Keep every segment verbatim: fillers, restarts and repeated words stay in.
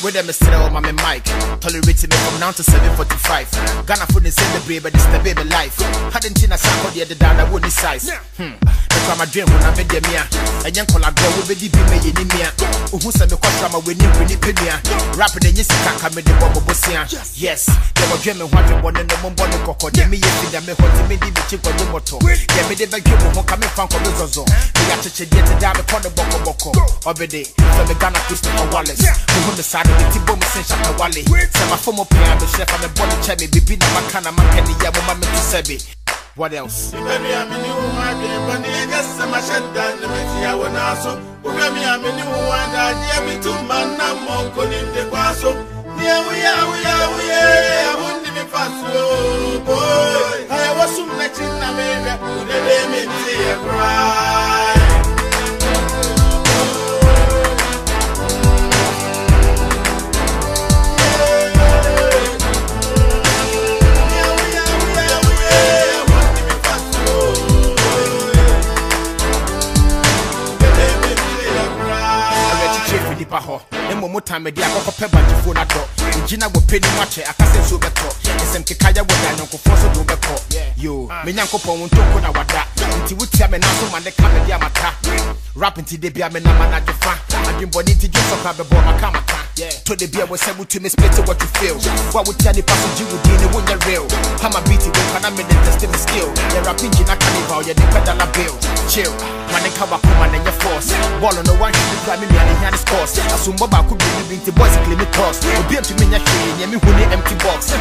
with them is on my mic. Tolerating me from now to seven forty-five. Ghana food is in the baby, but it's the baby life. Hadn't seen a sack the other down, I wouldn't size. Hmm. Because my dream when I made them here. And young color girl will be the me in me. Who said the question I'm winning when you pay me. Rapping in your sick, I'm in the bubble bossian. Yes, they were dreaming what you want in the Mombon Coco. They me if they make what they made the chip on the motor. They made the vacuum who come in from the Zozo. They got to check the dam upon the Boko Boko. Obede, so the Ghana Christopher Wallace. Who the side of the Tibo Messenja Wally. Some of former player, the chef and the body cherry, Bibi Namakana Makani Yamama to Sebi. What else? Baby, I'm in you, my dear, but I guess I'm a shut down the Metia when I saw. Baby, I'm in you, and I hear me to man, I'm more good in the Paso. Here we are, we are, we are, I won't be fast, boy. I was so much in America, the name is cry. More time, I got a pebble before that door. Gina will pay the match. I can't say so better. It's some Kikaya with an uncle for so do better. You, Minyanko won't talk on our that. Until we tell me now, so man, the camera Yamata. Rapping to the beer, man, at the fan. I've been born into just a crab aboard my camera. To the beer was able to split what you feel. What would tell the passenger you would do when you're real? I'm a beating with an amendment testing the skill. You're a pinch in a carnival, you're the pedal bill. Chill, man, they come up on and your force. Ball on the one, you grab me and the hand course. As soon Boba could be living to boys, claim it cost. You'll be able to mean your shit, and me who need empty box.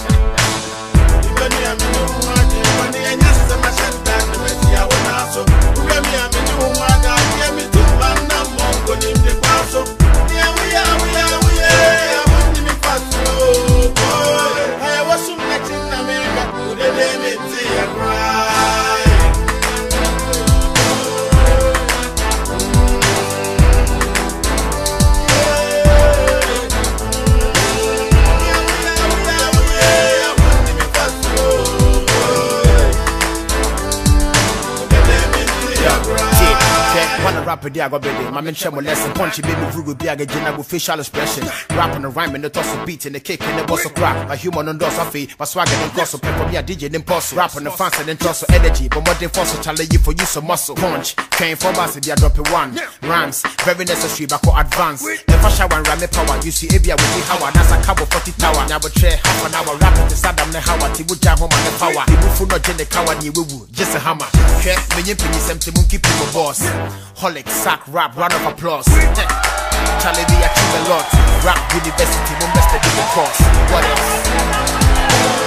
Rapper, I got baby. My men share my lesson. Punchy baby, rude, be a gina with facial expression. Rap and a rhyme and the toss of beat and the kick and the boss of crack. A human on doors of fee, my swagger and cross of pepper, me a D J and impulse. Rap and the fans and then toss of energy. But what they force to challenge you for use of muscle. Punch, came for us if you drop it one. Rhymes, very necessary, but for advance. If I shower and ram power, you see Abia with the Howard. That's a cabo forty tower. Now, but chair half an hour. Rap the Saddam the Howard. He would jam home on the power. He would full not the coward, you will just a hammer. Okay, me and Penny Sem to keep you boss. Holic, sack, rap, round of applause. Charlie, they achieve a lot. Rap university, no best of the course. What else?